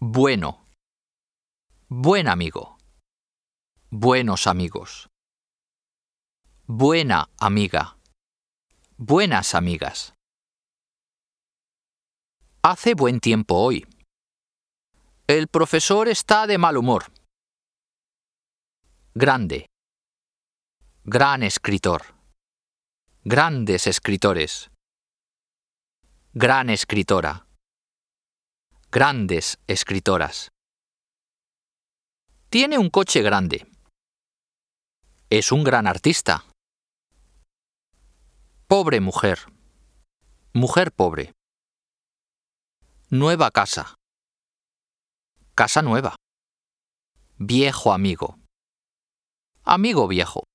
Bueno. Buen amigo. Buenos amigos. Buena amiga. Buenas amigas. Hace buen tiempo hoy. El profesor está de mal humor. Grande. Gran escritor. Grandes escritores. Gran escritora. Grandes escritoras. Tiene un coche grande. Es un gran artista. Pobre mujer. Mujer pobre. Nueva casa. Casa nueva. Viejo amigo. Amigo viejo.